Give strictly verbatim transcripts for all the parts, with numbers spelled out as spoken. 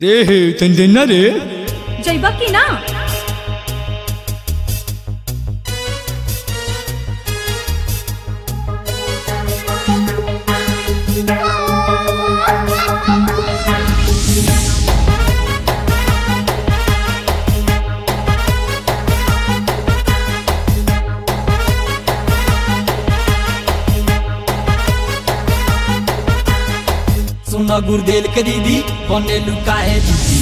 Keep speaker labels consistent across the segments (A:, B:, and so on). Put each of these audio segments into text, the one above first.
A: ए तंजना रे
B: जइबा की ना।
C: सुना गुरदेल के दीदी बने लुका है दीदी।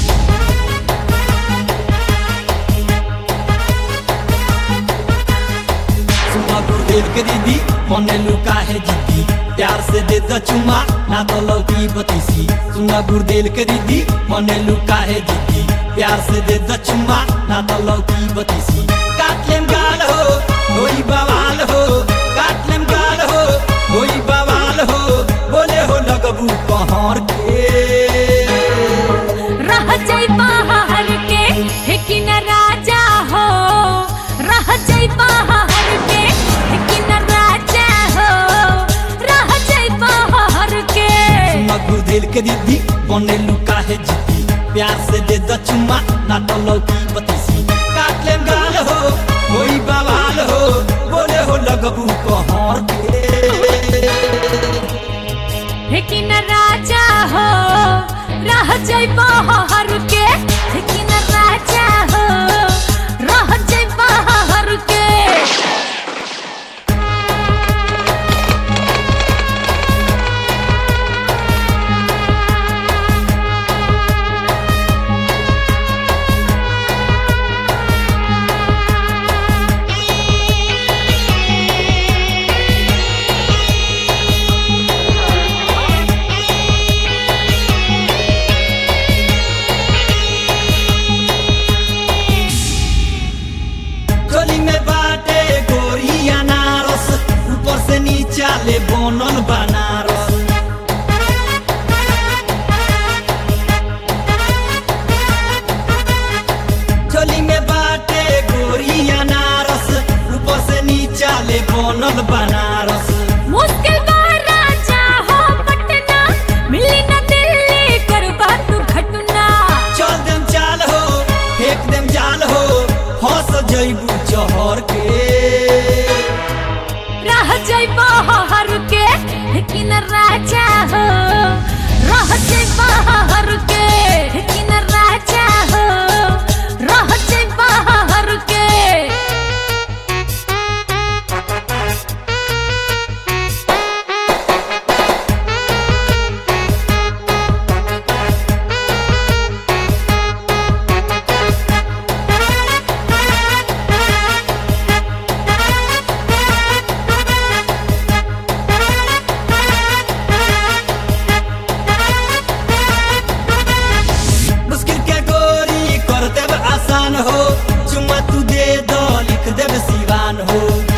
C: सुना गुरदेल के दीदी बने लुका है दीदी। प्यार से दे द चुमा ना तो लौकी बतीसी। सुना गुरदेल के दीदी बने लुका है दीदी। प्यार से दे द चुमा ना तो लौकी बतीसी। काट लेम गाल हो होई बवाल हो, काट लेम गाल हो होई बवाल हो। बोले हो लगबू पहाड़ के
B: रह जाई पहाड़ के लेकिन राजा हो। रह जाई पहाड़ के लेकिन राजा हो। रह जाई पहाड़ के।
C: सुना गुरदेल के दीदी बने लुका है जिद्दी। प्यार से दे द चुम्मा ना तो लौकी बतीसी। काट लेम गाल हो होई बवाल हो। बोले हो लगबू पहाड़ के
B: लेकिन राजा हो। रह जाई पहाड़ के लेकिन राजा हो। रह जाई पहाड़ के।
C: ले बनल बनारस। चोली में बाटे गोरी अनारस। ऊपर से नीचा ले बनल बनारस।
B: मुश्किल बा राजा हो पटना मिली न दिल्ली करबा तू घटना।
C: चल देम चाल हो फेंक देम जाल हो। हंस जइबू चहर के
B: रह जाई पहाड़ के लेकिन राजा हो। रह जाई पहाड़ के लेकिन राजा हो। रह जाई पहाड़ के।
C: हो चुम्मा तू दे दो लिख देव सिवान हो।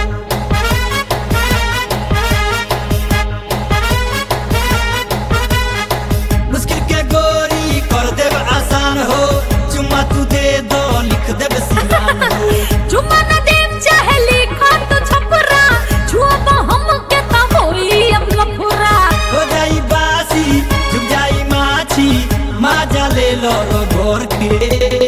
C: मुश्किल के गोरी कर देव आसान हो। चुम्मा तू दे दो लिख देव सिवान हो।
B: चुम्मा न देम चाहे लिखा तो छपरा। छुआ हम के ता होई अब लफुरा।
C: हो जाई बासी झुक जाई माछी। माजा ले लो रो घोर के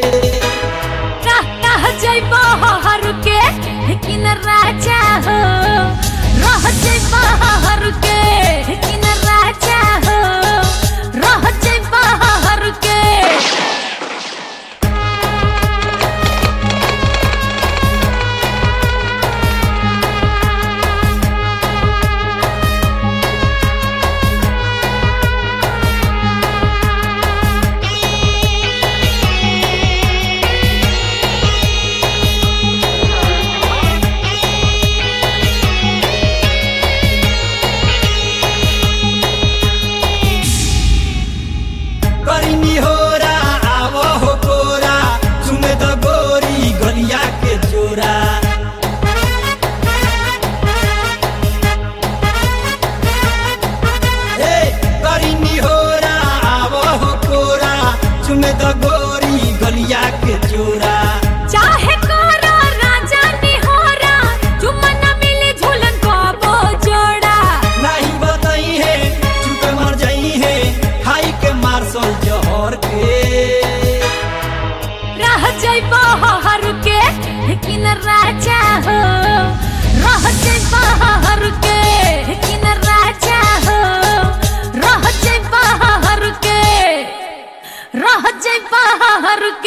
B: जय पहाड़ के लेकिन राजा हो। रह जय पहाड़ के लेकिन राजा हो। रह जय पहाड़ के।
C: गोरी गलिया के जोरा
B: चाहे करो राजा निहोरा। चुम्मा न मिली झूलन को बो जोड़ा।
C: नहीं बताई है चुप मर जाई है खाई के मार सोल जोहर के
B: न राजा हो रह जाई बाहर के कि न राजा हो रह जाई बाहर के रह जाई बाहर के